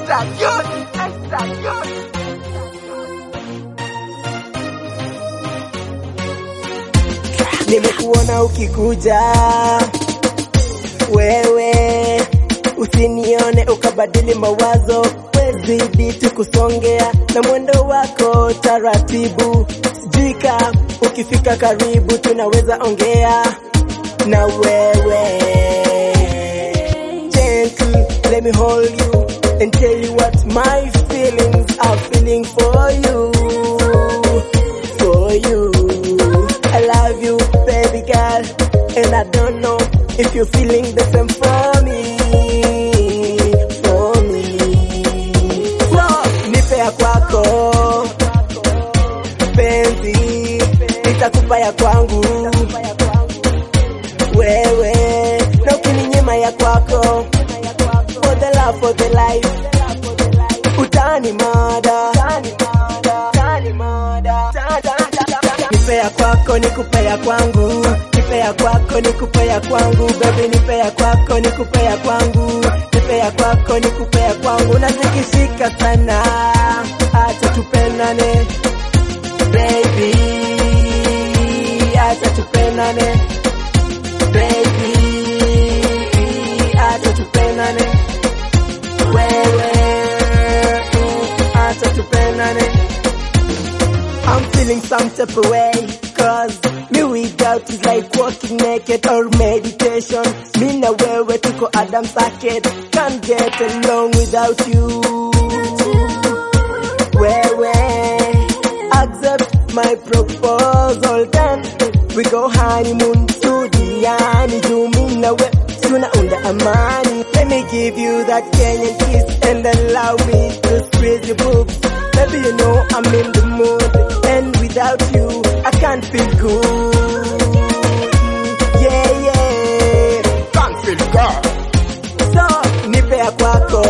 Nimekuona ukikuja wewe, usinione ukabadili mawazo, wezidi tukusongea na mwendo wako taratibu. Sijika ukifika karibu tunaweza ongea na wewe. Gently, let me hold you and tell you what my feelings are feeling for you. For you, I love you, baby girl, and I don't know if you're feeling the same for me. For me. So, nipe ya kwako penzi, nitakupa ya kwangu wewe, na ukininyima ya kwako, for the love, for the life, utani mada. Nipe ya kwako nikupe ya kwangu, nipe ya kwako nikupe ya kwangu, baby nipe ya kwako nikupe ya kwangu, nipe ya kwako nikupe ya kwangu, na zikishika sana acha tupendane baby, acha tupendane baby, acha tupendane wewe, acha tupendane. I'm feeling some type of way, cause me without is like walking naked or meditation. Me na wewe tuko Adam Sacket, can't get along without you. Wewe, accept my proposal, then we go honeymoon to Diani. Do me na we, suna unda amani. Let me give you that Kenyan kiss and allow me to squeeze your boobs. Baby, you know I'm in the mood, and without you, I can't feel good. Yeah, yeah, can't feel good. So, nipe ya kwako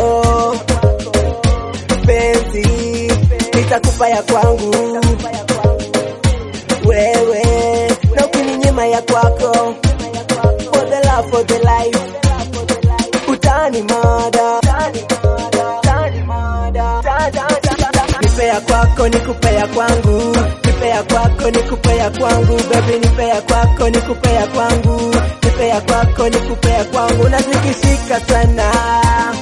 penzi, nitakupa ya kwangu wewe, na ukininyima ya kwako, for the love, for the life, utani mada. Nipe ya kwako nikupe ya kwangu, nipe ya kwako nikupe ya kwangu, baby nipe ya kwako nikupe ya kwangu, nipe ya kwako nikupe ya kwangu, na zikishika sana